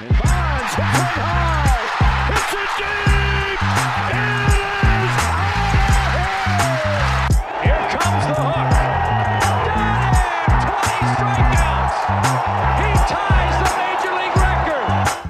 And Bonds hits it high. Hits it deep. It is high. Here comes the hook. Got him. 20 strikeouts. He ties the major league record.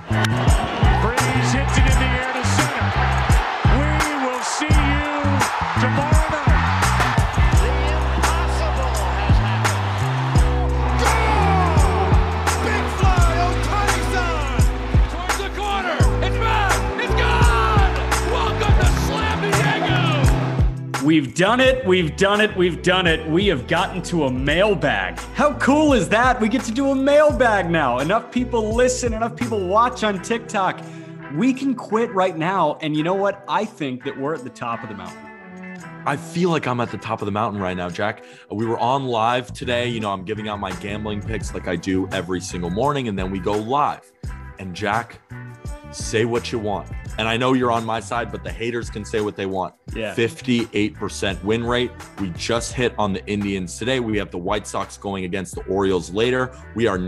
Freeze hits it in the air to center. We will see you tomorrow night. The impossible has happened. Goal! Big fly, Ohtani-san! Towards the corner. It's back. It's gone. Welcome to Slam Diego. We've done it. We've done it. We've done it. We have gotten to a mailbag. How cool is that? We get to do a mailbag now. Enough people listen. Enough people watch on TikTok. We can quit right now. And you know what? I think that we're at the top of the mountain. I feel like I'm at the top of the mountain right now, Jack. We were on live today. You know, I'm giving out my gambling picks like I do every single morning, and then we go live. And Jack, say what you want. And I know you're on my side, but the haters can say what they want. Yeah. 58% win rate. We just hit on the Indians today. We have the White Sox going against the Orioles later. We are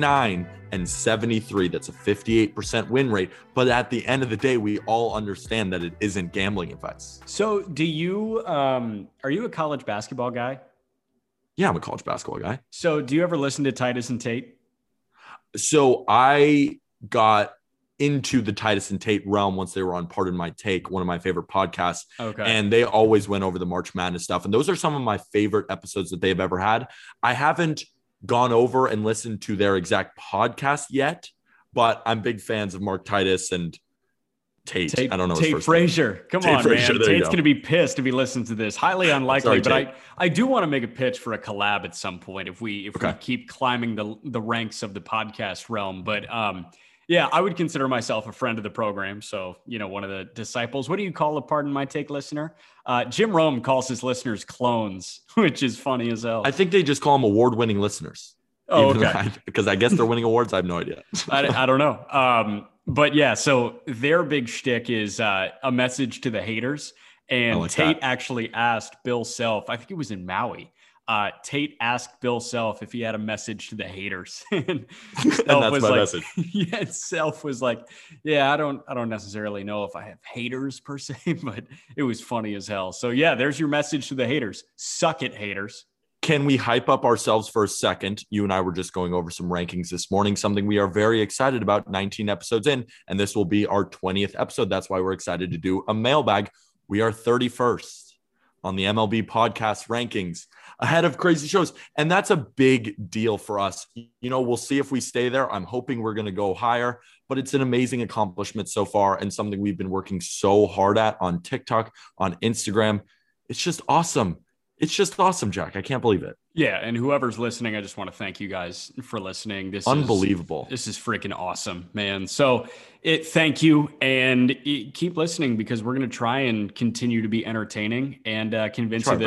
99-73. That's a 58% win rate. But at the end of the day, we all understand that it isn't gambling advice. So do you, are you a college basketball guy? Yeah, I'm a college basketball guy. So do you ever listen to Titus and Tate? So I got into the Titus and Tate realm once they were on Pardon My Take, one of my favorite podcasts. Okay. And they always went over the March Madness stuff. And those are some of my favorite episodes that they've ever had. I haven't gone over and listened to their exact podcast yet, but I'm big fans of Mark Titus and Tate. I don't know. Tate Frazier. Come on, Frazier, man. Tate's going to be pissed if he listens to this. Highly unlikely, Sorry, but I do want to make a pitch for a collab at some point if we keep climbing the ranks of the podcast realm. But yeah, I would consider myself a friend of the program. So, you know, one of the disciples. What do you call a Pardon My Take listener? Jim Rome calls his listeners clones, which is funny as hell. I think they just call them award-winning listeners. Oh, okay. Because I guess they're winning awards. I have no idea. I don't know. But yeah, so their big shtick is a message to the haters. And like Tate that. actually asked Bill Self, I think it was in Maui. Tate asked Bill Self if he had a message to the haters. and that's my message. Yeah, Self was like, yeah, I don't necessarily know if I have haters per se, but it was funny as hell. So yeah, there's your message to the haters. Suck it, haters. Can we hype up ourselves for a second? You and I were just going over some rankings this morning, something we are very excited about, 19 episodes in, and this will be our 20th episode. That's why we're excited to do a mailbag. We are 31st on the MLB podcast rankings, ahead of Crazy Shows. And that's a big deal for us. You know, we'll see if we stay there. I'm hoping we're going to go higher, but it's an amazing accomplishment so far and something we've been working so hard at on TikTok, on Instagram. It's just awesome. It's just awesome, Jack. I can't believe it. Yeah, and whoever's listening, I just want to thank you guys for listening. This Unbelievable. This is freaking awesome, man. So thank you, and keep listening because we're going to try and continue to be entertaining and convince you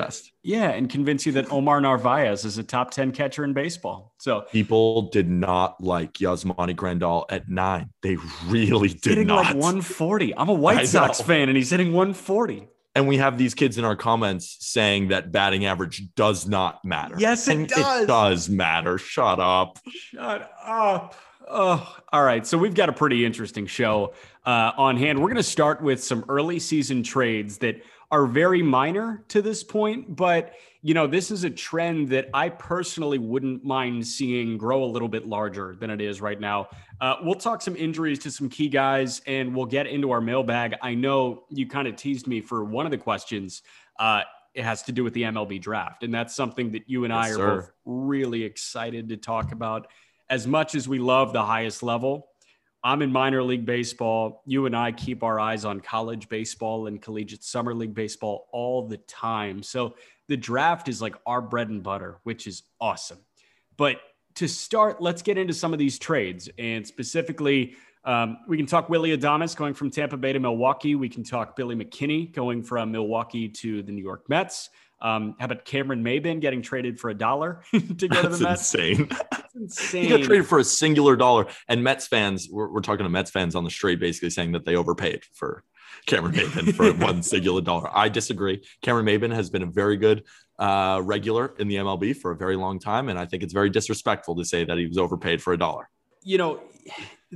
that Omar Narvaez is a top 10 catcher in baseball. So people did not like Yasmani Grandal at 9. They really did hitting not. Like 140. I'm a White Sox fan, and he's hitting 140. And we have these kids in our comments saying that batting average does not matter. Yes, it does. It does matter. Shut up. Shut up. Oh, all right. So we've got a pretty interesting show on hand. We're going to start with some early season trades that are very minor to this point, but you know, this is a trend that I personally wouldn't mind seeing grow a little bit larger than it is right now. We'll talk some injuries to some key guys and we'll get into our mailbag. I know you kind of teased me for one of the questions. It has to do with the MLB draft. And that's something that you and I are both really excited to talk about. As much as we love the highest level, I'm in minor league baseball. You and I keep our eyes on college baseball and collegiate summer league baseball all the time. So the draft is like our bread and butter, which is awesome. But to start, let's get into some of these trades. And specifically, we can talk Willy Adames going from Tampa Bay to Milwaukee. We can talk Billy McKinney going from Milwaukee to the New York Mets. How about Cameron Maybin getting traded for $1 to go to the Mets? Insane. That's insane. He got traded for a singular dollar. And Mets fans, we're talking to Mets fans on the street, basically saying that they overpaid for Cameron Maybin for one singular dollar. I disagree. Cameron Maybin has been a very good regular in the MLB for a very long time. And I think it's very disrespectful to say that he was overpaid for $1. You know,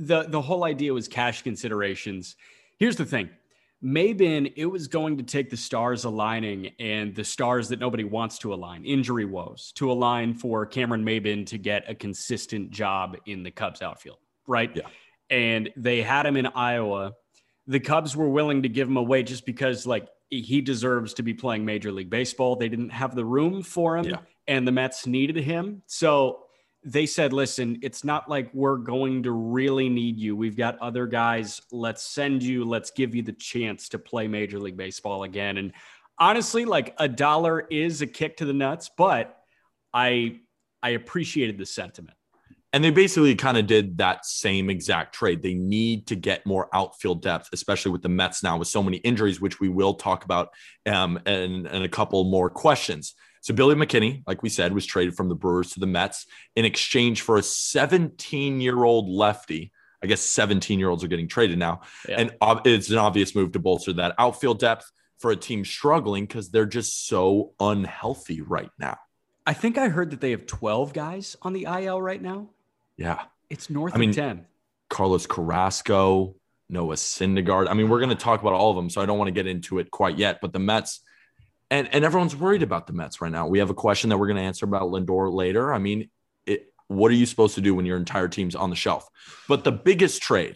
the whole idea was cash considerations. Here's the thing. Maybin, it was going to take the stars aligning and the stars that nobody wants to align, injury woes, to align for Cameron Maybin to get a consistent job in the Cubs outfield, right? Yeah. And they had him in Iowa. The Cubs were willing to give him away just because, like, he deserves to be playing Major League Baseball. They didn't have the room for him, and the Mets needed him. So they said, listen, it's not like we're going to really need you. We've got other guys. Let's send you. Let's give you the chance to play Major League Baseball again. And honestly, like, $1 is a kick to the nuts, but I appreciated the sentiment. And they basically kind of did that same exact trade. They need to get more outfield depth, especially with the Mets now with so many injuries, which we will talk about and a couple more questions. So Billy McKinney, like we said, was traded from the Brewers to the Mets in exchange for a 17-year-old lefty. I guess 17-year-olds are getting traded now. Yeah. And it's an obvious move to bolster that outfield depth for a team struggling because they're just so unhealthy right now. I think I heard that they have 12 guys on the IL right now. Yeah. It's north of 10. Carlos Carrasco, Noah Syndergaard. I mean, we're going to talk about all of them, so I don't want to get into it quite yet. But the Mets, and everyone's worried about the Mets right now. We have a question that we're going to answer about Lindor later. I mean, what are you supposed to do when your entire team's on the shelf? But the biggest trade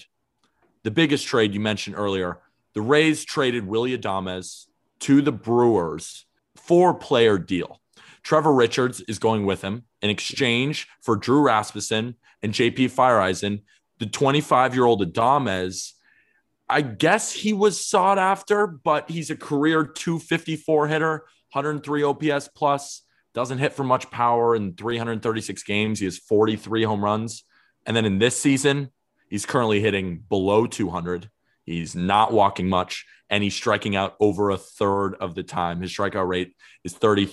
you mentioned earlier, the Rays traded Willy Adames to the Brewers, 4-player deal. Trevor Richards is going with him in exchange for Drew Rasmussen and JP Feyereisen. The 25-year-old Adames, I guess he was sought after, but he's a career 254 hitter, 103 OPS plus, doesn't hit for much power in 336 games. He has 43 home runs. And then in this season, he's currently hitting below 200. He's not walking much, and he's striking out over a third of the time. His strikeout rate is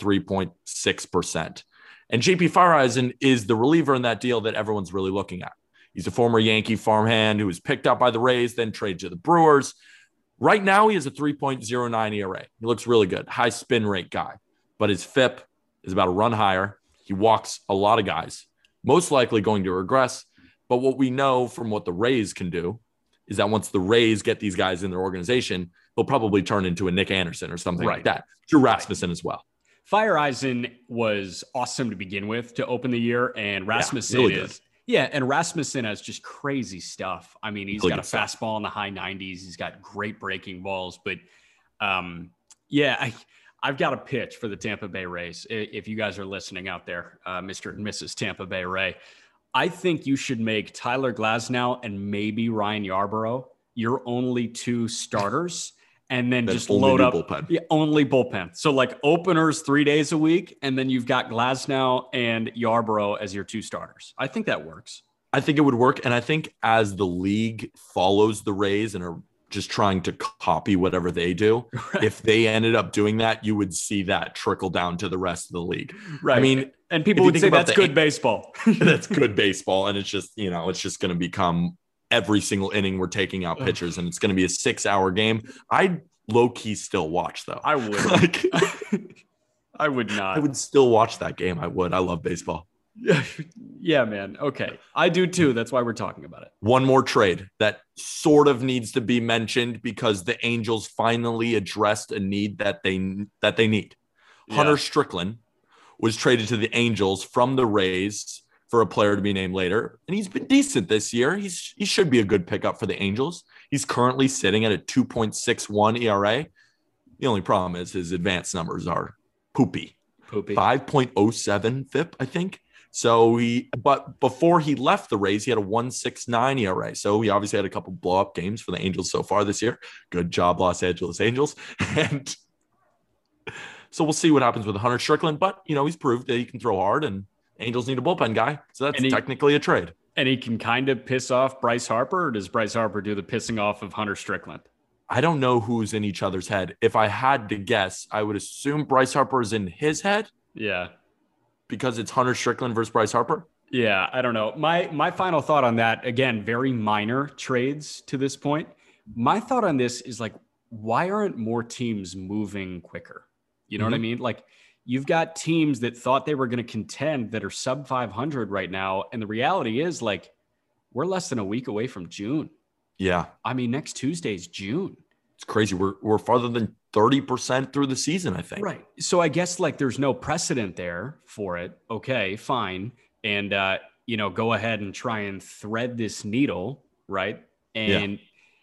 33.6%. And JP Feyereisen is the reliever in that deal that everyone's really looking at. He's a former Yankee farmhand who was picked up by the Rays, then traded to the Brewers. Right now, he has a 3.09 ERA. He looks really good. High spin rate guy. But his FIP is about a run higher. He walks a lot of guys, most likely going to regress. But what we know from what the Rays can do is that once the Rays get these guys in their organization, they'll probably turn into a Nick Anderson or something like that. Drew Rasmussen as well. Feyereisen was awesome to begin with to open the year, and Rasmussen and Rasmussen has just crazy stuff. I mean, he's got a fastball in the high 90s. He's got great breaking balls, but I've got a pitch for the Tampa Bay Rays. If you guys are listening out there, Mr. and Mrs. Tampa Bay Ray, I think you should make Tyler Glasnow and maybe Ryan Yarbrough your only 2 starters, and then just load up bullpen. Yeah, only bullpen. So like openers 3 days a week, and then you've got Glasnow and Yarbrough as your 2 starters. I think that works. I think it would work, and I think as the league follows the Rays and are just trying to copy whatever they do, right, if they ended up doing that, you would see that trickle down to the rest of the league. Right. I mean, and people would say that's good baseball. That's good baseball. And it's just, it's just going to become every single inning we're taking out pitchers, and it's going to be a 6-hour game. I'd low key still watch though. I would. I would not. I would still watch that game. I would. I love baseball. Yeah, man. Okay. I do too. That's why we're talking about it. One more trade that sort of needs to be mentioned because the Angels finally addressed a need that they need. Yeah. Hunter Strickland was traded to the Angels from the Rays for a player to be named later. And he's been decent this year. He should be a good pickup for the Angels. He's currentently sitting at a 2.61 ERA. The only problem is his advanced numbers are poopy. 5.07 FIP, I think. So but before he left the Rays, he had a 1.69 ERA. So he obviously had a couple blow up games for the Angels so far this year. Good job, Los Angeles Angels. And so we'll see what happens with Hunter Strickland. But, he's proved that he can throw hard, and Angels need a bullpen guy. So that's technically a trade. And he can kind of piss off Bryce Harper, or does Bryce Harper do the pissing off of Hunter Strickland? I don't know who's in each other's head. If I had to guess, I would assume Bryce Harper is in his head. Yeah. Because it's Hunter Strickland versus Bryce Harper? Yeah, I don't know. My final thought on that, again, very minor trades to this point. My thought on this is like, why aren't more teams moving quicker? You know what I mean? Like, you've got teams that thought they were going to contend that are sub 500 right now. And the reality is, like, we're less than a week away from June. Yeah. I mean, next Tuesday is June. It's crazy. We're farther than 30% through the season, I think. Right. So I guess like there's no precedent there for it. Okay, fine. And, go ahead and try and thread this needle. Right. And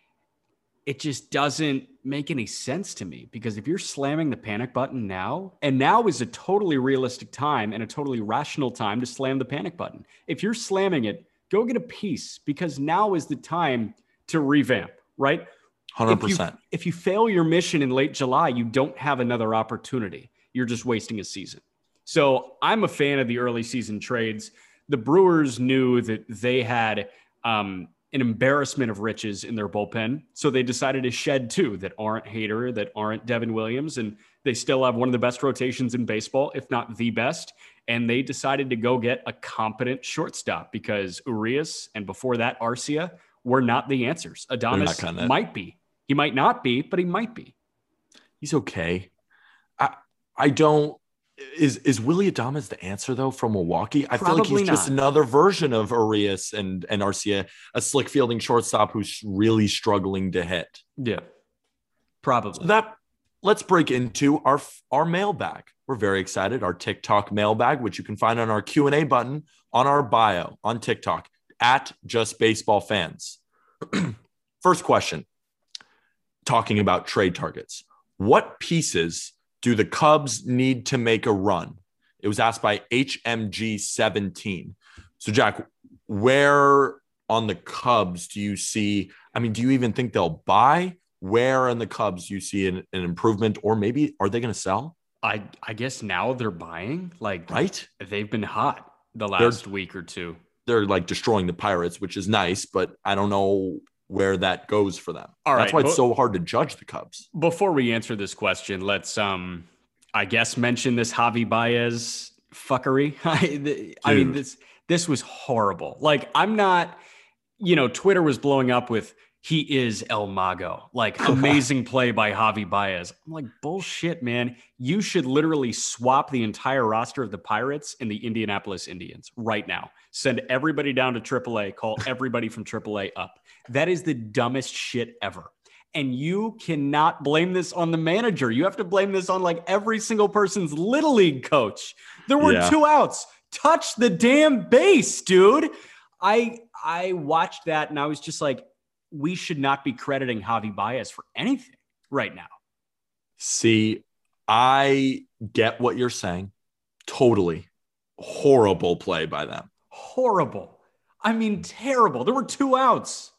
it just doesn't make any sense to me, because if you're slamming the panic button now, and now is a totally realistic time and a totally rational time to slam the panic button. If you're slamming it, go get a piece, because now is the time to revamp, right? 100%. If you fail your mission in late July, you don't have another opportunity. You're just wasting a season. So I'm a fan of the early season trades. The Brewers knew that they had an embarrassment of riches in their bullpen. So they decided to shed two that aren't Hader, that aren't Devin Williams. And they still have one of the best rotations in baseball, if not the best. And they decided to go get a competent shortstop, because Urias and before that Arcia were not the answers. Adames might be. He might not be, but he might be. He's okay. I don't. Is Willy Adames the answer though from Milwaukee? I feel like he's just another version of Urias and Arcia, a slick fielding shortstop who's really struggling to hit. Yeah, probably. So let's break into our mailbag. We're very excited. Our TikTok mailbag, which you can find on our Q&A button on our bio on TikTok at Just Baseball Fans. First question, talking about trade targets. What pieces do the Cubs need to make a run? It was asked by HMG17. So, Jack, where on the Cubs do you see, do you even think they'll buy? Where in the Cubs do you see an improvement, or maybe are they going to sell? I guess now they're buying. Right? They've been hot the last week or two. They're destroying the Pirates, which is nice, but I don't know where that goes for them. That's why it's so hard to judge the Cubs. Before we answer this question, let's, I guess, mention this Javi Baez fuckery. This was horrible. I'm not, Twitter was blowing up with, he is El Mago, amazing play by Javi Baez. I'm like, bullshit, man. You should literally swap the entire roster of the Pirates and the Indianapolis Indians right now. Send everybody down to AAA, call everybody from AAA up. That is the dumbest shit ever. And you cannot blame this on the manager. You have to blame this on every single person's little league coach. There were 2 outs. Touch the damn base, dude. I watched that and I was just like, we should not be crediting Javi Baez for anything right now. See, I get what you're saying. Totally. Horrible play by them. Horrible. Terrible. There were 2 outs.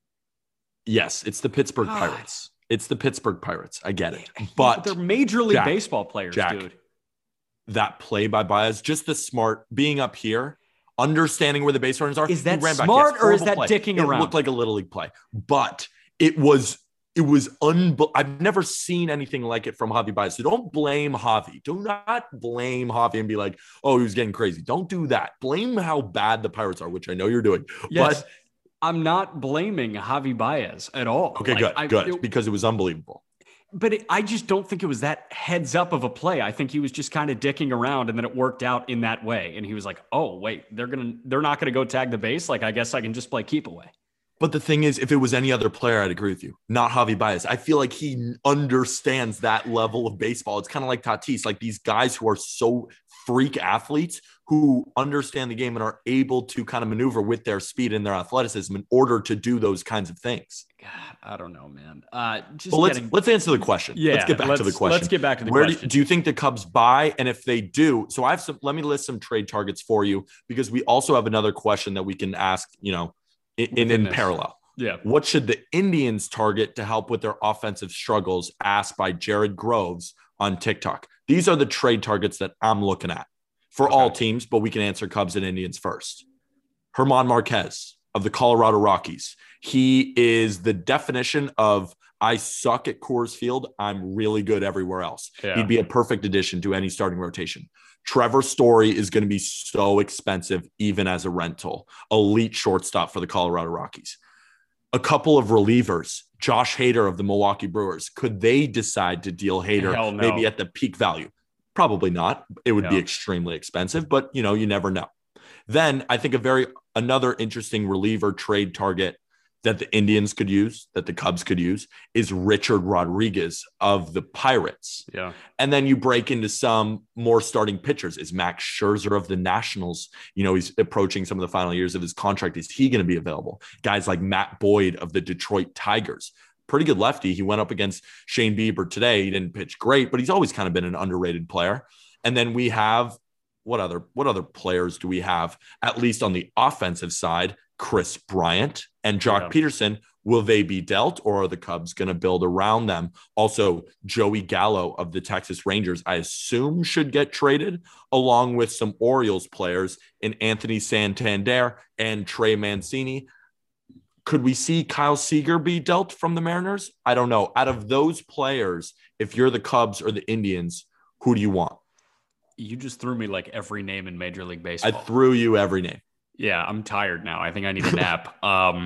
Yes, it's the Pittsburgh Pirates. It's the Pittsburgh Pirates. I get it. But they're Major League Baseball players, dude. That play by Baez, just the smart being up here, understanding where the base runners are. Is that smart or is that dicking around? It looked like a little league play, but it was I've never seen anything like it from Javi Baez. So don't blame Javi. Do not blame Javi and be like, oh, he was getting crazy. Don't do that. Blame how bad the Pirates are, which I know you're doing. Yes. But I'm not blaming Javi Baez at all. Okay, good. Because it was unbelievable. But I just don't think it was that heads up of a play. I think he was just kind of dicking around, and then it worked out in that way. And he was like, "Oh, wait, they're not gonna go tag the base. I guess I can just play keep away." But the thing is, if it was any other player, I'd agree with you. Not Javi Baez. I feel like he understands that level of baseball. It's kind of like Tatis, these guys who are so freak athletes who understand the game and are able to kind of maneuver with their speed and their athleticism in order to do those kinds of things. God, I don't know, man. Let's answer the question. Yeah, let's get back to the question. Let's get back to the question. Do you think the Cubs buy? And if they do, so let me list some trade targets for you, because we also have another question that we can ask, in parallel. Yeah. What should the Indians target to help with their offensive struggles? Asked by Jared Groves on TikTok. These are the trade targets that I'm looking at for all teams, but we can answer Cubs and Indians first. German Marquez of the Colorado Rockies. He is the definition of I suck at Coors Field. I'm really good everywhere else. Yeah. He'd be a perfect addition to any starting rotation. Trevor Story is going to be so expensive, even as a rental. Elite shortstop for the Colorado Rockies. A couple of relievers, Josh Hader of the Milwaukee Brewers. Could they decide to deal Hader maybe at the peak value? Probably not. It would be extremely expensive, but you never know. Then I think a very another interesting reliever trade target that the Indians could use, that the Cubs could use, is Richard Rodriguez of the Pirates. Yeah. And then you break into some more starting pitchers. Is Max Scherzer of the Nationals, he's approaching some of the final years of his contract. Is he going to be available? Guys like Matt Boyd of the Detroit Tigers, pretty good lefty. He went up against Shane Bieber today. He didn't pitch great, but he's always kind of been an underrated player. And then we have, what other players do we have, at least on the offensive side? Chris Bryant and Jock Peterson. Will they be dealt, or are the Cubs going to build around them? Also, Joey Gallo of the Texas Rangers, I assume, should get traded, along with some Orioles players in Anthony Santander and Trey Mancini. Could we see Kyle Seager be dealt from the Mariners? I don't know. Out of those players, if you're the Cubs or the Indians, who do you want? You just threw me like every name in Major League Baseball. I threw you every name. Yeah, I'm tired now. I think I need a nap.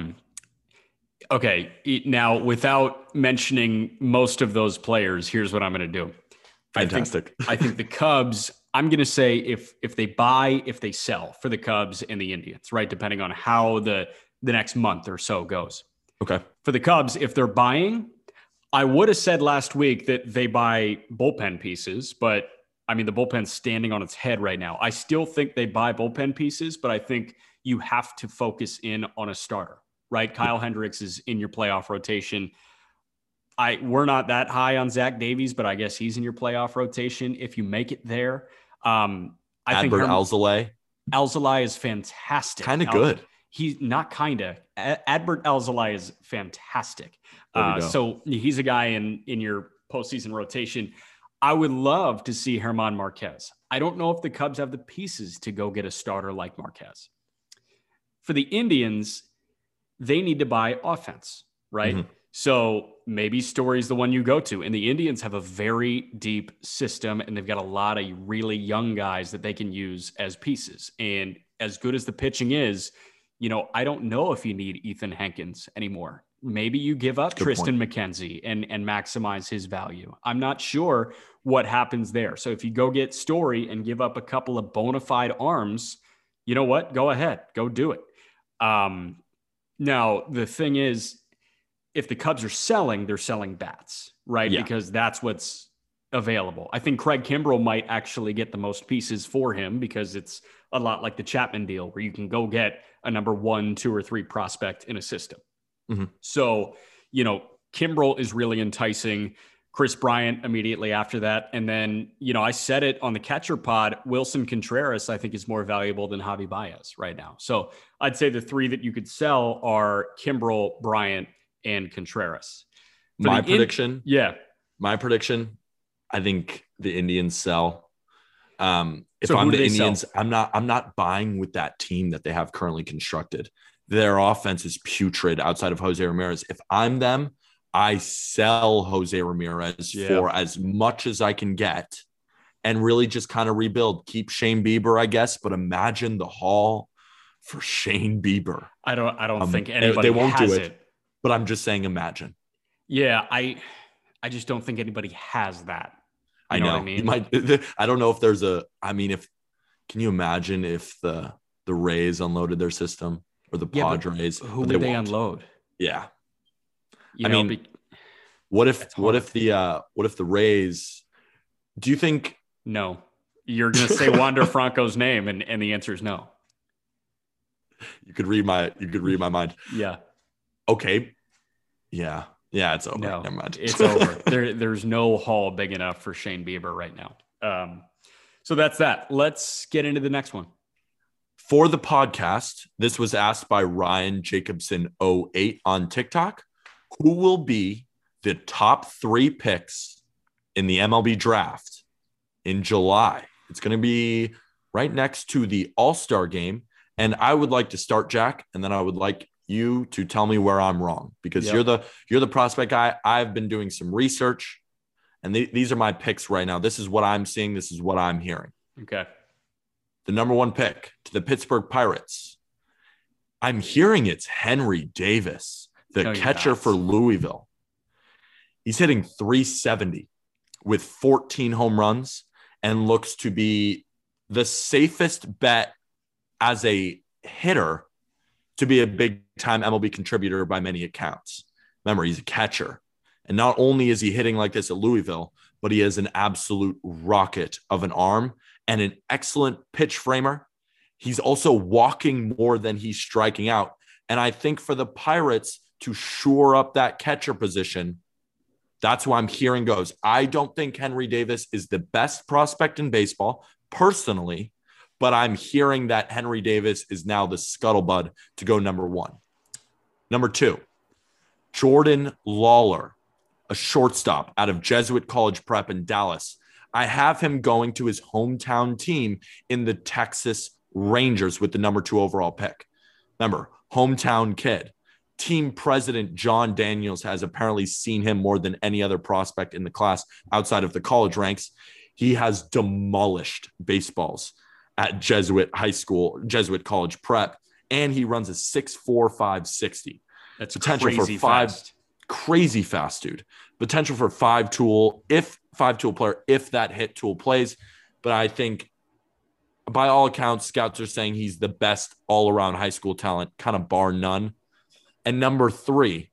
Okay, now without mentioning most of those players, here's what I'm going to do. Fantastic. I think the Cubs, I'm going to say if they buy, if they sell for the Cubs and the Indians, right? Depending on how the next month or so goes. Okay. For the Cubs, if they're buying, I would have said last week that they buy bullpen pieces, but I mean, the bullpen's standing on its head right now. I still think they buy bullpen pieces, but I think you have to focus in on a starter, right? Kyle Hendricks is in your playoff rotation. We're not that high on Zach Davies, but I guess he's in your playoff rotation if you make it there. I think Alzolay. Alzolay is fantastic. Kind of good. He's not kind of. Adbert Alzolay is fantastic. So he's a guy in your postseason rotation. I would love to see German Marquez. I don't know if the Cubs have the pieces to go get a starter like Marquez. For the Indians, they need to buy offense, right? Mm-hmm. So maybe Story's the one you go to. And the Indians have a very deep system, and they've got a lot of really young guys that they can use as pieces. And as good as the pitching is, I don't know if you need Ethan Hankins anymore. Maybe you give up Tristan McKenzie and maximize his value. I'm not sure what happens there. So if you go get Story and give up a couple of bona fide arms, you know what? Go ahead. Go do it. Now, the thing is, if the Cubs are selling, they're selling bats, right? Yeah. Because that's what's available. I think Craig Kimbrell might actually get the most pieces for him because it's a lot like the Chapman deal where you can go get a number 1, 2, or 3 prospect in a system. Mm-hmm. So, Kimbrell is really enticing. Chris Bryant immediately after that. And then, I said it on the catcher pod, Wilson Contreras, I think is more valuable than Javi Baez right now. So I'd say the 3 that you could sell are Kimbrell, Bryant, and Contreras. My prediction, I think the Indians sell. If I'm the Indians, I'm not buying with that team that they have currently constructed. Their offense is putrid outside of Jose Ramirez. If I'm them, I sell Jose Ramirez for as much as I can get and really just kind of rebuild. Keep Shane Bieber, I guess, but imagine the haul for Shane Bieber. I don't think anybody they won't has do it, but I'm just saying imagine. Yeah, I just don't think anybody has that. You know what I mean? You might, I don't know if there's can you imagine if the Rays unloaded their system or the Padres? Who would they unload? Yeah. What if the Rays, do you think? No, you're going to say Wander Franco's name and the answer is no. You could read my mind. Yeah. Okay. Yeah. Yeah. It's over. No, never mind. It's over. There's no haul big enough for Shane Bieber right now. So that's that. Let's get into the next one. For the podcast, this was asked by Ryan Jacobson 08 on TikTok. Who will be the top 3 picks in the MLB draft in July? It's going to be right next to the All-Star game. And I would like to start, Jack, and then I would like you to tell me where I'm wrong because you're the prospect guy. I've been doing some research, and these are my picks right now. This is what I'm seeing. This is what I'm hearing. Okay. The number 1 pick to the Pittsburgh Pirates. I'm hearing it's Henry Davis, the catcher for Louisville. He's hitting .370 with 14 home runs and looks to be the safest bet as a hitter to be a big-time MLB contributor by many accounts. Remember, he's a catcher. And not only is he hitting like this at Louisville, but he has an absolute rocket of an arm and an excellent pitch framer. He's also walking more than he's striking out. And I think for the Pirates to shore up that catcher position, that's why I'm hearing goes. I don't think Henry Davis is the best prospect in baseball personally, but I'm hearing that Henry Davis is now the scuttlebutt to go number 1. Number 2, Jordan Lawler, a shortstop out of Jesuit College Prep in Dallas. I have him going to his hometown team in the Texas Rangers with the number 2 overall pick. Remember, hometown kid. Team president John Daniels has apparently seen him more than any other prospect in the class outside of the college ranks. He has demolished baseballs at Jesuit College Prep, and he runs a 6.4 5.60. That's potential crazy for 5 fast. Crazy fast, dude. Potential for 5-tool player if that hit tool plays. But I think by all accounts, scouts are saying he's the best all-around high school talent, kind of bar none. And number 3,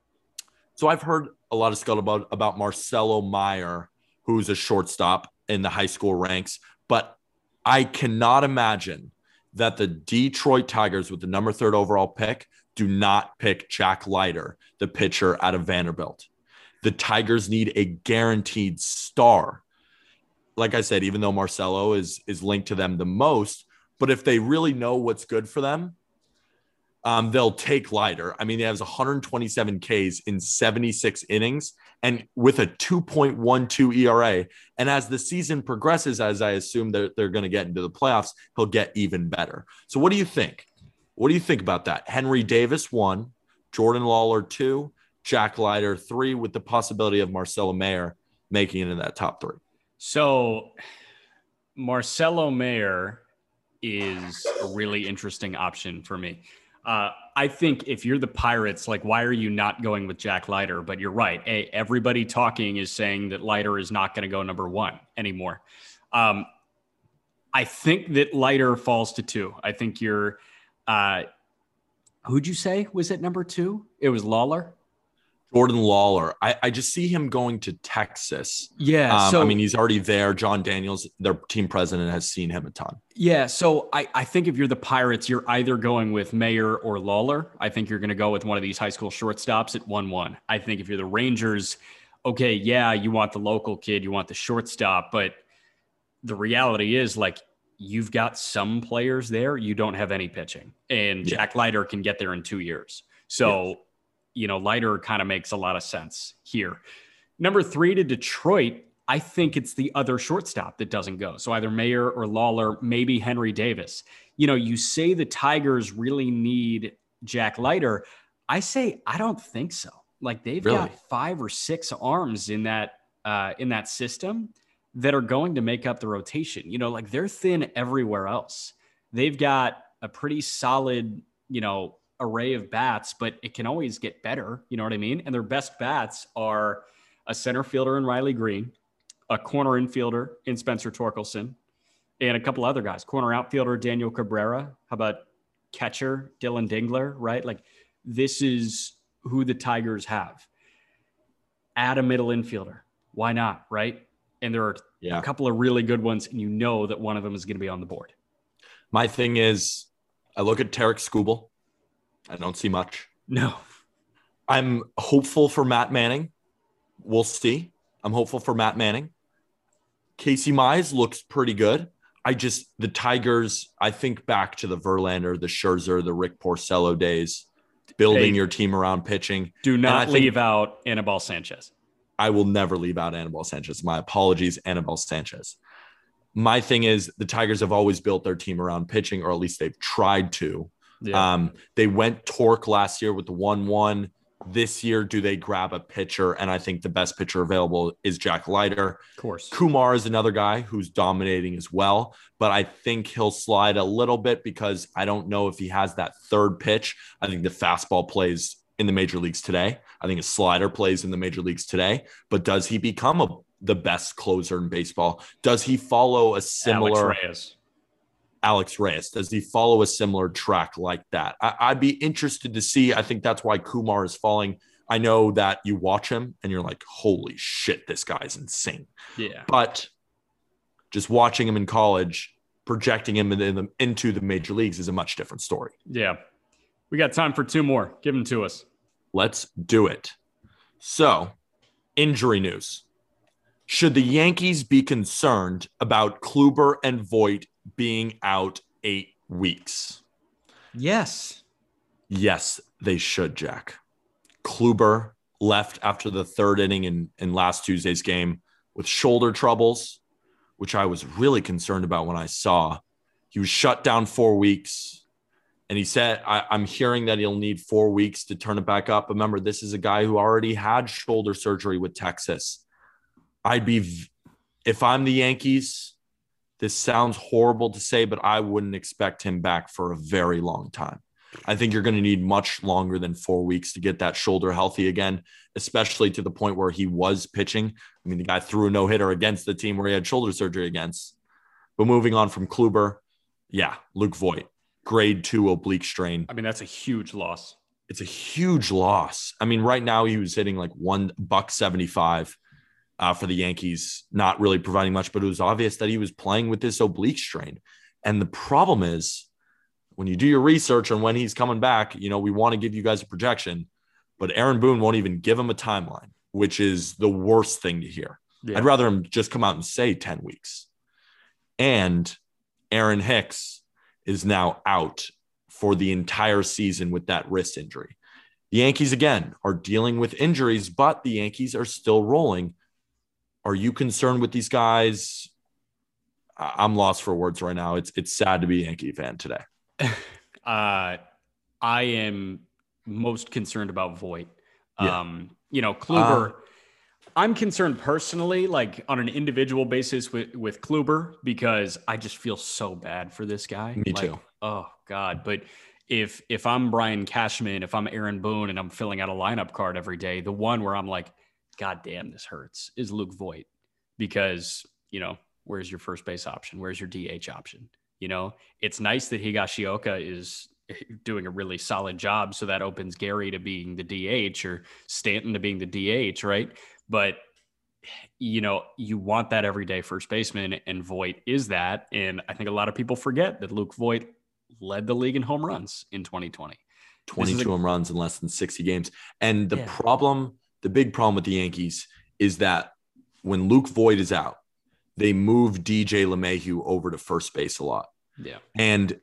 so I've heard a lot of scuttlebutt about Marcelo Meyer, who's a shortstop in the high school ranks, but I cannot imagine that the Detroit Tigers with the number 3 overall pick do not pick Jack Leiter, the pitcher out of Vanderbilt. The Tigers need a guaranteed star. Like I said, even though Marcelo is linked to them the most, but if they really know what's good for them, they'll take Leiter. I mean, he has 127 Ks in 76 innings and with a 2.12 ERA. And as the season progresses, as I assume they're going to get into the playoffs, he'll get even better. So what do you think? What do you think about that? Henry Davis 1, Jordan Lawler 2, Jack Leiter 3, with the possibility of Marcelo Meyer making it in that top 3. So Marcelo Meyer is a really interesting option for me. I think if you're the Pirates, like, why are you not going with Jack Leiter? But you're right. Everybody talking is saying that Leiter is not going to go number 1 anymore. I think that Leiter falls to 2. I think you're who'd you say was at number 2? It was Lawler. Jordan Lawler. I just see him going to Texas. Yeah. I mean, he's already there. John Daniels, their team president, has seen him a ton. Yeah. So I think if you're the Pirates, you're either going with Meyer or Lawler. I think you're going to go with one of these high school shortstops at 1-1. I think if you're the Rangers, okay, yeah, you want the local kid, you want the shortstop, but the reality is, like, you've got some players there, you don't have any pitching, and Jack Leiter can get there in 2 years. So, Leiter kind of makes a lot of sense here. Number 3 to Detroit, I think it's the other shortstop that doesn't go. So either Meyer or Lawler, maybe Henry Davis. You say the Tigers really need Jack Leiter. I say, I don't think so. Like, they've got 5 or 6 arms in that system that are going to make up the rotation. Like, they're thin everywhere else. They've got a pretty solid, array of bats, but it can always get better. You know what I mean? And their best bats are a center fielder in Riley Green, a corner infielder in Spencer Torkelson, and a couple other guys. Corner outfielder Daniel Cabrera. How about catcher Dylan Dingler, right? Like, this is who the Tigers have. Add a middle infielder. Why not, right? And there are a couple of really good ones, and you know that one of them is going to be on the board. My thing is, I look at Tarek Skubal. I don't see much. No. I'm hopeful for Matt Manning. We'll see. I'm hopeful for Matt Manning. Casey Mize looks pretty good. The Tigers, I think back to the Verlander, the Scherzer, the Rick Porcello days, building your team around pitching. Do not leave out Anibal Sanchez. I will never leave out Anibal Sanchez. My apologies, Anibal Sanchez. My thing is, the Tigers have always built their team around pitching, or at least they've tried to. Yeah. They went Torque last year with the 1-1. This year, do they grab a pitcher? And I think the best pitcher available is Jack Leiter. Of course. Kumar is another guy who's dominating as well, but I think he'll slide a little bit because I don't know if he has that third pitch. I think the fastball plays in the major leagues today. I think a slider plays in the major leagues today, but does he become the best closer in baseball? Does he follow a similar... Alex Reyes. Alex Reyes? Does he follow a similar track like that? I'd be interested to see. I think that's why Kumar is falling. I know that you watch him and you're like, holy shit, this guy's insane. Yeah. But just watching him in college, projecting him into the major leagues is a much different story. Yeah. We got time for 2 more. Give them to us. Let's do it. So, injury news. Should the Yankees be concerned about Kluber and Voit being out 8 weeks? Yes. Yes, they should, Jack. Kluber left after the 3rd inning in last Tuesday's game with shoulder troubles, which I was really concerned about when I saw. He was shut down 4 weeks, and he said, I'm hearing that he'll need 4 weeks to turn it back up. Remember, this is a guy who already had shoulder surgery with Texas. If I'm the Yankees, this sounds horrible to say, but I wouldn't expect him back for a very long time. I think you're going to need much longer than 4 weeks to get that shoulder healthy again, especially to the point where he was pitching. I mean, the guy threw a no-hitter against the team where he had shoulder surgery against. But moving on from Kluber, yeah, Luke Voit, grade 2 oblique strain. I mean, that's a huge loss. It's a huge loss. I mean, right now he was hitting like $1.75 for the Yankees, not really providing much, but it was obvious that he was playing with this oblique strain. And the problem is, when you do your research on when he's coming back, we want to give you guys a projection, but Aaron Boone won't even give him a timeline, which is the worst thing to hear. Yeah. I'd rather him just come out and say 10 weeks. And Aaron Hicks is now out for the entire season with that wrist injury. The Yankees, again, are dealing with injuries, but the Yankees are still rolling. Are you concerned with these guys? I'm lost for words right now. It's sad to be a Yankee fan today. I am most concerned about Voit. Yeah. Kluber, I'm concerned personally, like on an individual basis with Kluber, because I just feel so bad for this guy. Me too. Oh God. But if I'm Brian Cashman, if I'm Aaron Boone and I'm filling out a lineup card every day, the one where I'm like, God damn, this hurts is Luke Voit, because, where's your first base option? Where's your DH option? It's nice that Higashioka is doing a really solid job. So that opens Gary to being the DH or Stanton to being the DH, right? But, you want that everyday first baseman, and Voit is that. And I think a lot of people forget that Luke Voit led the league in home runs in 2020. 22 home runs in less than 60 games. And the big problem with the Yankees is that when Luke Voit is out, they move DJ LeMahieu over to first base a lot. Yeah. And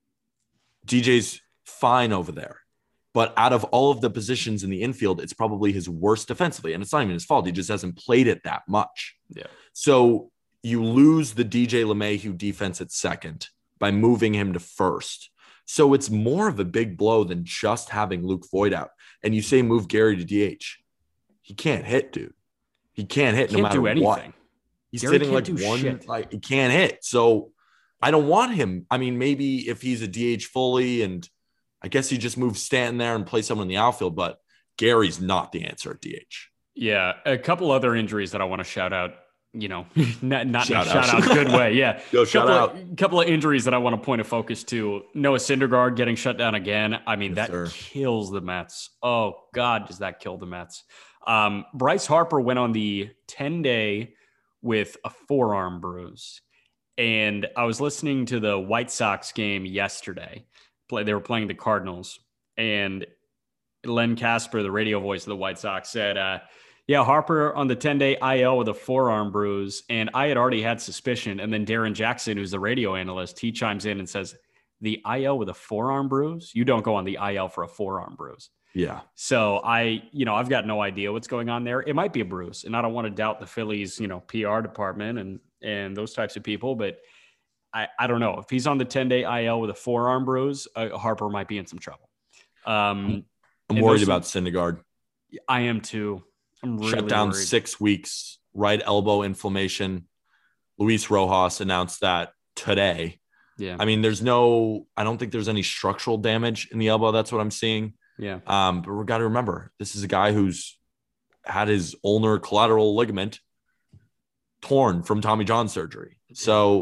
DJ's fine over there. But out of all of the positions in the infield, it's probably his worst defensively. And it's not even his fault. He just hasn't played it that much. Yeah. So you lose the DJ LeMahieu defense at second by moving him to first. So it's more of a big blow than just having Luke Voit out. And you say move Gary to DH. He can't hit, dude. He can't hit no matter what. He's hitting like one, like he can't hit. So I don't want him. I mean, maybe if he's a DH fully, and I guess he just moves Stanton there and play someone in the outfield, but Gary's not the answer at DH. Yeah. A couple other injuries that I want to shout out, not shout out good way. Yeah. Couple of injuries that I want to point a focus to. Noah Syndergaard getting shut down again. I mean, kills the Mets. Oh God, does that kill the Mets? Bryce Harper went on the 10-day with a forearm bruise. And I was listening to the White Sox game yesterday. They were playing the Cardinals. And Len Casper, the radio voice of the White Sox, said, Harper on the 10-day IL with a forearm bruise. And I had already had suspicion. And then Darren Jackson, who's the radio analyst, he chimes in and says, the IL with a forearm bruise? You don't go on the IL for a forearm bruise. Yeah. So I've got no idea what's going on there. It might be a bruise, and I don't want to doubt the Phillies, PR department and those types of people, but I don't know if he's on the 10-day IL with a forearm bruise, Harper might be in some trouble. I'm worried about Syndergaard. I am too. I'm really shut down worried. 6 weeks, right elbow inflammation. Luis Rojas announced that today. Yeah. I mean, I don't think there's any structural damage in the elbow. That's what I'm seeing. Yeah. But we got to remember, this is a guy who's had his ulnar collateral ligament torn from Tommy John surgery. So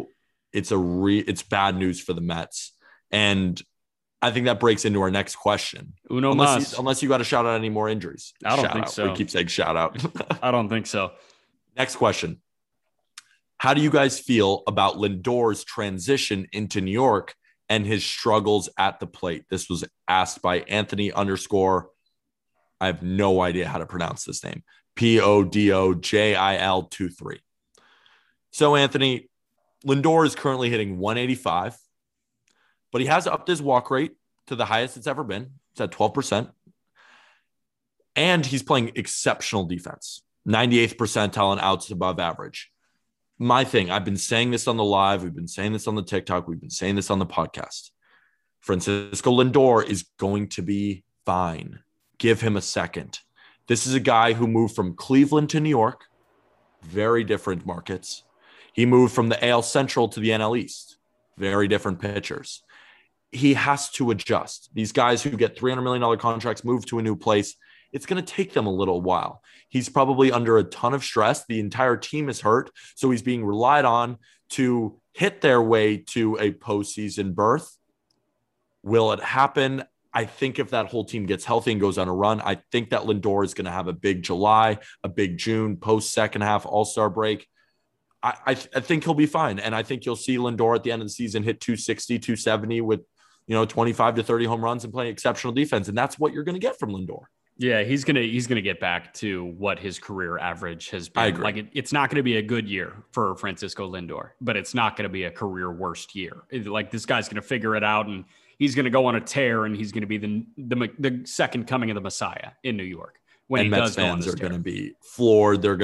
it's bad news for the Mets. And I think that breaks into our next question. Uno mas. Unless you got to shout out any more injuries. I don't think so. We keep saying shout out. I don't think so. Next question. How do you guys feel about Lindor's transition into New York and his struggles at the plate? This was asked by Anthony _ I have no idea how to pronounce this name. PODOJIL23. So Anthony, Lindor is currently hitting 185, but he has upped his walk rate to the highest it's ever been. It's at 12%. And he's playing exceptional defense, 98th percentile and outs above average. My thing, I've been saying this on the live. We've been saying this on the TikTok. We've been saying this on the podcast. Francisco Lindor is going to be fine. Give him a second. This is a guy who moved from Cleveland to New York. Very different markets. He moved from the AL Central to the NL East. Very different pitchers. He has to adjust. These guys who get $300 million contracts move to a new place. It's going to take them a little while. He's probably under a ton of stress. The entire team is hurt. So he's being relied on to hit their way to a postseason berth. Will it happen? I think if that whole team gets healthy and goes on a run, I think that Lindor is going to have a big July, a big June, post second half All-Star break. I think he'll be fine. And I think you'll see Lindor at the end of the season hit 260, 270 with, 25 to 30 home runs and playing exceptional defense. And that's what you're going to get from Lindor. Yeah, he's gonna get back to what his career average has been. I agree. Like it's not gonna be a good year for Francisco Lindor, but it's not gonna be a career worst year. Like this guy's gonna figure it out, and he's gonna go on a tear, and he's gonna be the second coming of the Messiah in New York when and he Mets does go on fans this are tear. going to be floored. They're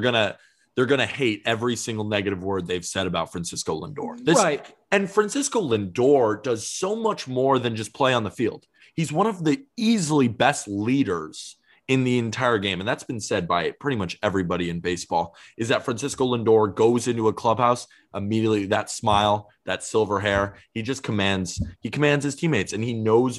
gonna hate every single negative word they've said about Francisco Lindor. Right. And Francisco Lindor does so much more than just play on the field. He's one of the easily best leaders in the entire game. And that's been said by pretty much everybody in baseball, is that Francisco Lindor goes into a clubhouse, immediately that smile, that silver hair, he commands his teammates, and he knows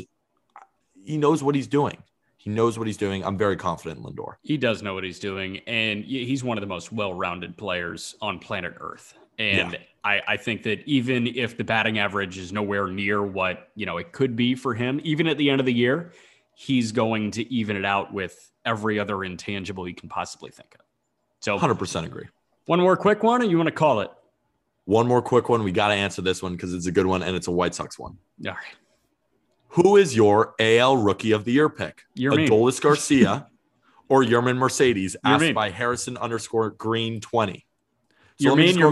what he's doing. He knows what he's doing. I'm very confident in Lindor. He does know what he's doing, and he's one of the most well-rounded players on planet Earth. And yeah. I think that even if the batting average is nowhere near what, it could be for him, even at the end of the year, he's going to even it out with every other intangible you can possibly think of. So 100% agree. One more quick one, or you want to call it? One more quick one. We got to answer this one because it's a good one, and it's a White Sox one. All right. Who is your AL Rookie of the Year pick? Adolis Garcia or Yermin Mercedes? Asked by Harrison _Green 20. So You're mean.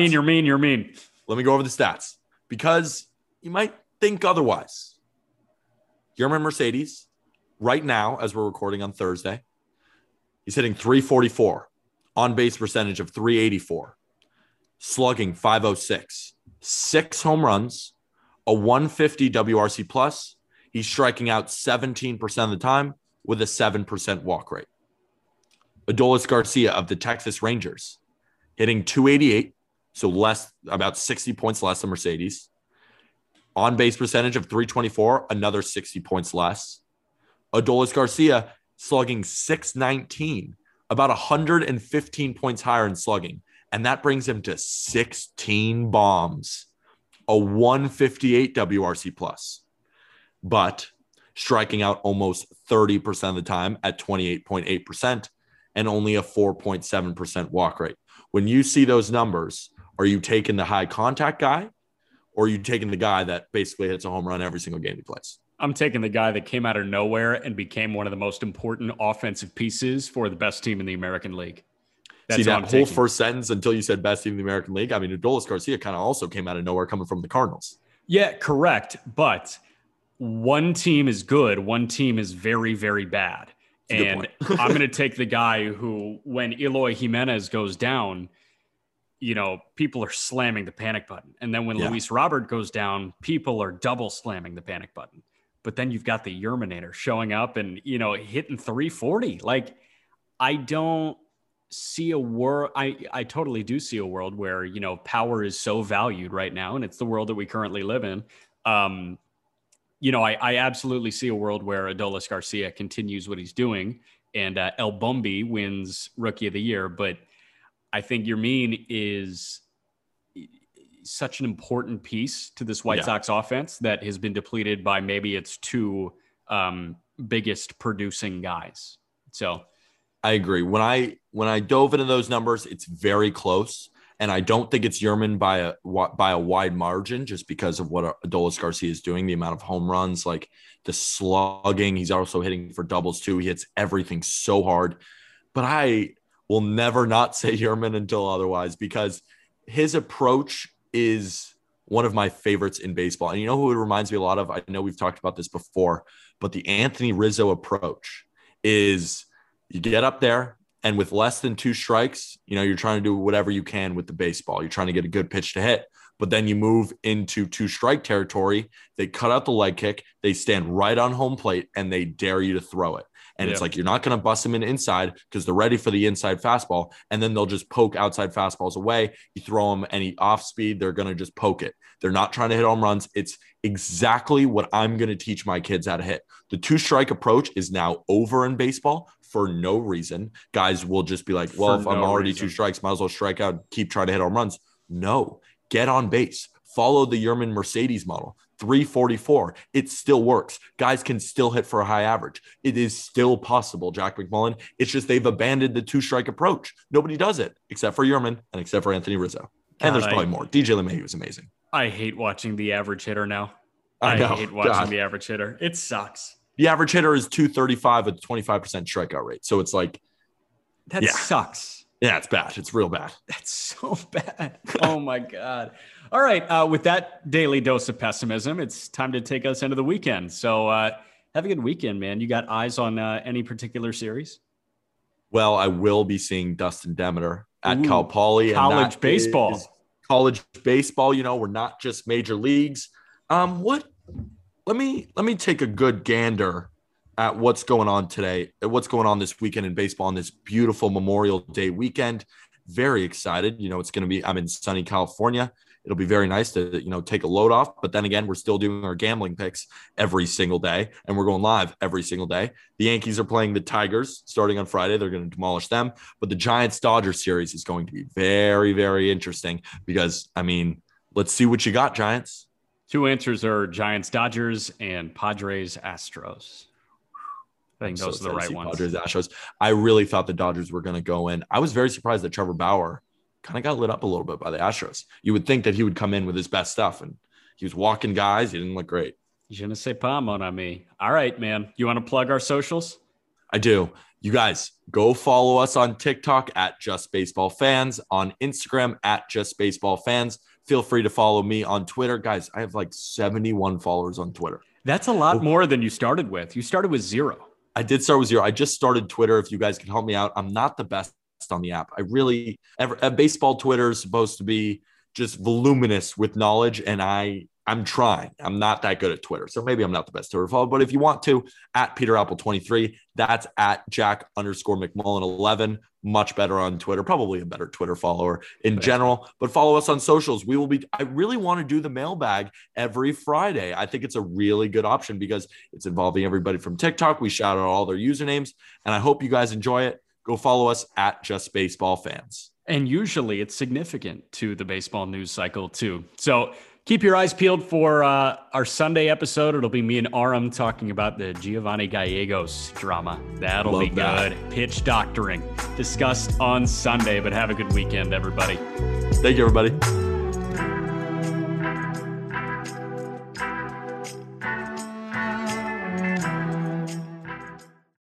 Let me go over the stats because you might think otherwise. Yermin Mercedes, right now, as we're recording on Thursday, he's hitting 344, on base percentage of 384, slugging 506, 6 home runs, a 150 WRC plus. He's striking out 17% of the time with a 7% walk rate. Adolis Garcia of the Texas Rangers, hitting 288, so about 60 points less than Mercedes. On base percentage of 324, another 60 points less. Adolis Garcia slugging 619, about 115 points higher in slugging. And that brings him to 16 bombs, a 158 WRC plus, but striking out almost 30% of the time at 28.8% and only a 4.7% walk rate. When you see those numbers, are you taking the high contact guy or are you taking the guy that basically hits a home run every single game he plays? I'm taking the guy that came out of nowhere and became one of the most important offensive pieces for the best team in the American League. That's See, that whole first sentence until you said best team in the American League. I mean, Adolis Garcia kind of also came out of nowhere coming from the Cardinals. Yeah, correct. But one team is good. One team is very, very bad. And I'm going to take the guy who, when Eloy Jimenez goes down, people are slamming the panic button. And then when Luis Robert goes down, people are double slamming the panic button. But then you've got the Yerminator showing up and, hitting 340. Like, I don't see a world. I totally do see a world where, power is so valued right now. And it's the world that we currently live in. I absolutely see a world where Adolis Garcia continues what he's doing and El Bombi wins Rookie of the Year. But I think Yermin is such an important piece to this White Yeah. Sox offense that has been depleted by maybe its two biggest producing guys. So I agree. When I dove into those numbers, it's very close. And I don't think it's Yerman by a wide margin just because of what Adolis Garcia is doing, the amount of home runs, like the slugging. He's also hitting for doubles too. He hits everything so hard. But I will never not say Yerman until otherwise, because his approach is one of my favorites in baseball. And you know who it reminds me a lot of? I know we've talked about this before, but the Anthony Rizzo approach is you get up there, and with less than 2 strikes, you're trying to do whatever you can with the baseball. You're trying to get a good pitch to hit, but then you move into 2-strike territory. They cut out the leg kick. They stand right on home plate and they dare you to throw it. And it's like, you're not going to bust them in inside because they're ready for the inside fastball. And then they'll just poke outside fastballs away. You throw them any off speed, they're going to just poke it. They're not trying to hit home runs. It's exactly what I'm going to teach my kids how to hit. The 2-strike approach is now over in baseball for no reason. Guys will just be like, well, if I'm already 2 strikes, might as well strike out, keep trying to hit home runs. No, get on base. Follow the Yerman Mercedes model. 344. It still works. Guys can still hit for a high average. It is still possible, Jack McMullen. It's just they've abandoned the 2-strike approach. Nobody does it except for Yerman and except for Anthony Rizzo. And there's probably more. DJ LeMahieu was amazing. I hate watching the average hitter now. I hate watching the average hitter. It sucks. The average hitter is 235 with 25% strikeout rate. So it's like, that sucks. Yeah, it's bad. It's real bad. That's so bad. Oh my God. All right. With that daily dose of pessimism, it's time to take us into the weekend. So have a good weekend, man. You got eyes on any particular series? Well, I will be seeing Dustin Demeter at Cal Poly. College baseball. College baseball. We're not just major leagues. Let me take a good gander at what's going on today, at what's going on this weekend in baseball on this beautiful Memorial Day weekend. Very excited. It's going to be, I'm in sunny California. It'll be very nice to, take a load off. But then again, we're still doing our gambling picks every single day, and we're going live every single day. The Yankees are playing the Tigers starting on Friday. They're going to demolish them. But the Giants-Dodgers series is going to be very, very interesting because, let's see what you got, Giants. 2 answers are Giants-Dodgers and Padres-Astros. I think those are the right ones. Padres-Astros. I really thought the Dodgers were going to go in. I was very surprised that Trevor Bauer kind of got lit up a little bit by the Astros. You would think that he would come in with his best stuff, and he was walking guys. He didn't look great. Je ne sais pas, mon ami. All right, man. You want to plug our socials? I do. You guys, go follow us on TikTok at Just Baseball Fans, on Instagram at Just Baseball Fans. Feel free to follow me on Twitter. Guys, I have like 71 followers on Twitter. That's a lot more than you started with. You started with 0. I did start with 0. I just started Twitter. If you guys can help me out, I'm not the best on the app. Baseball Twitter is supposed to be just voluminous with knowledge, and I'm trying. I'm not that good at Twitter, so maybe I'm not the best to follow. But if you want to, at Peter Apple 23, that's at Jack_McMullen11. Much better on Twitter, probably a better Twitter follower in general. But follow us on socials. I really want to do the mailbag every Friday. I think it's a really good option because it's involving everybody from TikTok. We shout out all their usernames, and I hope you guys enjoy it. Go follow us at Just Baseball Fans. And usually it's significant to the baseball news cycle too. So keep your eyes peeled for our Sunday episode. It'll be me and Aram talking about the Giovanni Gallegos drama. That'll be good. Pitch doctoring discussed on Sunday, but have a good weekend, everybody. Thank you, everybody.